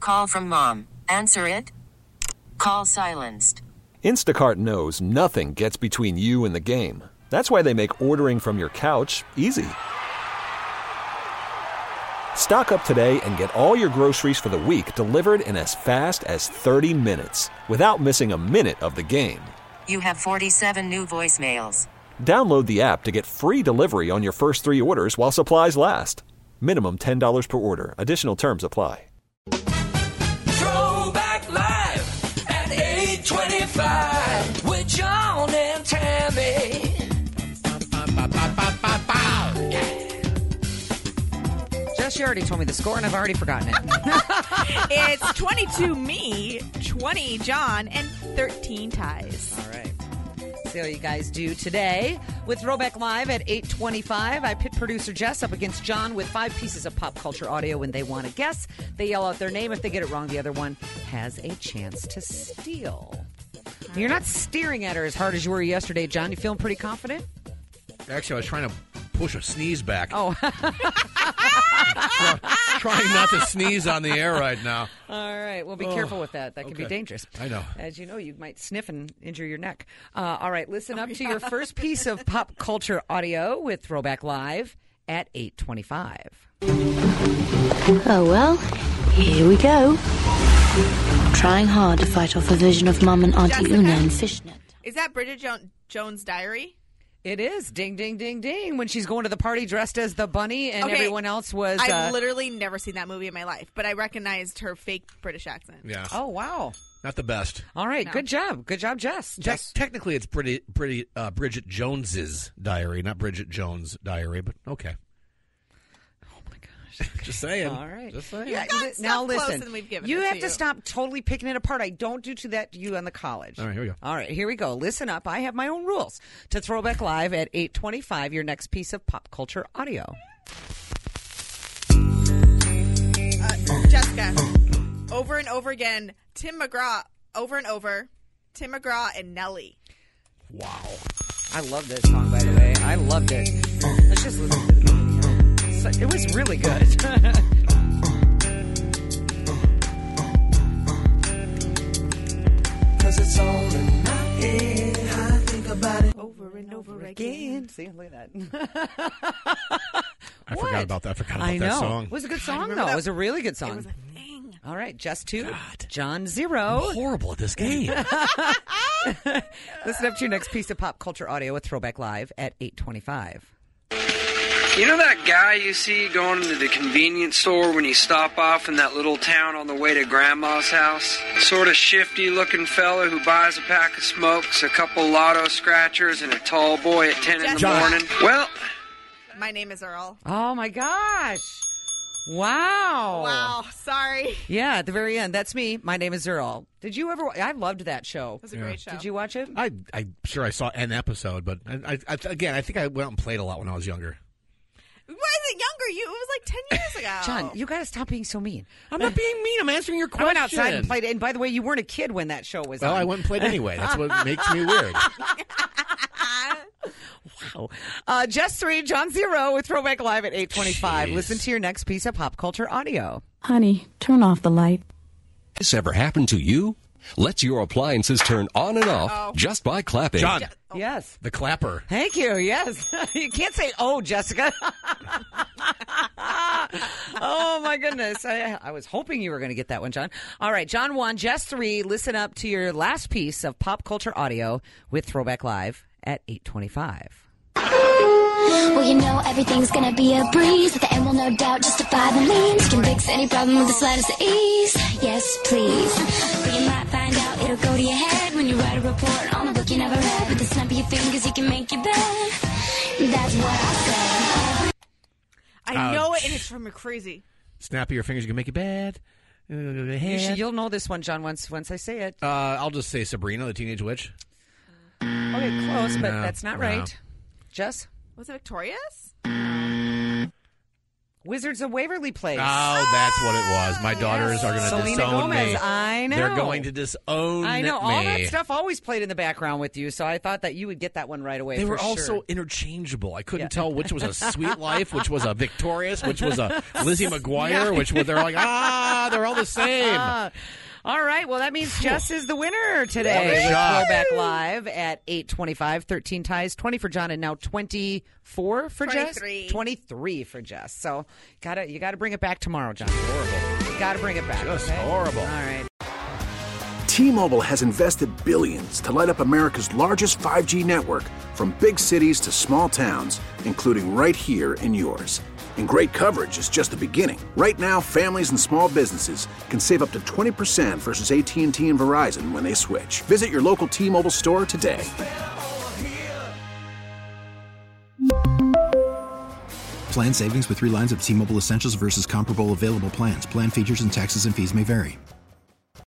Call from mom. Answer it. Call silenced. Instacart knows nothing gets between you and the game. That's why they make ordering from your couch easy. Stock up today and get all your groceries for the week delivered in as fast as 30 minutes without missing a minute of the game. You have 47 new voicemails. Download the app to get free delivery on your first 3 orders while supplies last. Minimum $10 per order. Additional terms apply. Throwback Live at 8:25 with John and Tammy. Jess, you already told me the score, and I've already forgotten it. It's 22 me, 20 John, and 13 ties. All right. See how you guys do today. With Throwback Live at 8:25, I pit producer Jess up against John with 5 pieces of pop culture audio. When they want to guess, they yell out their name. If they get it wrong, the other one has a chance to steal. You're not staring at her as hard as you were yesterday, John. You feeling pretty confident? Actually, I was trying to push a sneeze back. Oh. Trying not to sneeze on the air right now. All right. Well, be careful with that. That could be dangerous. I know. As you know, you might sniff and injure your neck. All right. Listen up to your first piece of pop culture audio with Throwback Live at 8:25. Oh, well, here we go. Trying hard to fight off a vision of Mum and Auntie Jessica. Una in fishnet. Is that Bridget Jones' Diary? It is. Ding, ding, ding, ding. When she's going to the party dressed as the bunny and everyone else was... I've literally never seen that movie in my life, but I recognized her fake British accent. Yeah. Oh, wow. Not the best. All right. Good job. Good job, Jess. Technically, it's pretty Bridget Jones's Diary, not Bridget Jones' Diary, but okay. Oh, my gosh. Just saying. All right. Just saying. Yeah, got now stuff closer listen, than we've given you it have to to you. stop totally picking it apart. I don't do that to you on the college. All right, here we go. All right, here we go. Listen up. I have my own rules. To Throwback Live at 8:25, your next piece of pop culture audio. Jessica, over and over again, Tim McGraw, over and over, Tim McGraw and Nelly. Wow. I love this song, by the way. I loved it. Let's just listen to the beginning. So, it was really good. Cause it's all in my head. I think about it Over and over again. See, look at that. I forgot about that. I forgot about I that know. song. It was a good song, remember though. that. It was a really good It song. was a thing. All right, Just 2. God. John 0. I'm horrible at this game. Listen up to your next piece of pop culture audio with Throwback Live at 8:25. You know that guy you see going to the convenience store when you stop off in that little town on the way to Grandma's house? Sort of shifty-looking fella who buys a pack of smokes, a couple lotto scratchers, and a tall boy at 10 in the John. morning. Well, My name is Earl. Oh, my gosh. Wow. Wow, sorry. Yeah, at the very end. That's me. My name is Earl. Did you ever... I loved that show. It was a great show. Did you watch it? I'm sure I saw an episode, but I think I went and played a lot when I was younger. Why is it younger? It was like 10 years ago. John, you got to stop being so mean. I'm not being mean. I'm answering your I question. went outside and played it. And by the way, you weren't a kid when that show was Well, on. I went and played anyway. That's what makes me weird. Wow. Just 3, John 0 with Throwback Live at 8:25. Listen to your next piece of pop culture audio. Honey, turn off the light. This ever happened to you? Let your appliances turn on and off just by clapping. John, Yes. the clapper. Thank you. Yes. You can't say, oh, Jessica. Oh, my goodness. I was hoping you were going to get that one, John. All right. John 1, Jess 3. Listen up to your last piece of pop culture audio with Throwback Live at 8:25. Well, you know everything's gonna be a breeze. At the end, will no doubt justify the means. Can fix any problem with the slightest ease. Yes, please. But you might find out it'll go to your head when you write a report on a book you never read. With the snap of your fingers, you can make your bed. That's what I say. I know it, and it's from Crazy. Snap of your fingers, you can make it bad. You'll know this one, John, once I say it. I'll just say Sabrina, the Teenage Witch. Okay, close, but No, that's not no. right. Jess? Was it Victorious? Wizards of Waverly Place. Oh, that's what it was. My daughters are going to Selena disown Gomez. me. I know. They're going to disown me. I know. All that stuff always played in the background with you, so I thought that you would get that one right away. They were for all sure. so interchangeable. I couldn't tell which was a Sweet Life, which was a Victorious, which was a Lizzie McGuire, which was, they're like, they're all the same. All right. Well, that means Jess is the winner today What a with shock. Throwback Live at 8:25. 13 ties, 20 for John, and now 24 for Jess. 23 for Jess. So you gotta bring it back tomorrow, John. Horrible. You gotta bring it back. Just okay? horrible. All right. T-Mobile has invested billions to light up America's largest 5G network, from big cities to small towns, including right here in yours. And great coverage is just the beginning. Right now, families and small businesses can save up to 20% versus AT&T and Verizon when they switch. Visit your local T-Mobile store today. Plan savings with 3 lines of T-Mobile Essentials versus comparable available plans. Plan features and taxes and fees may vary.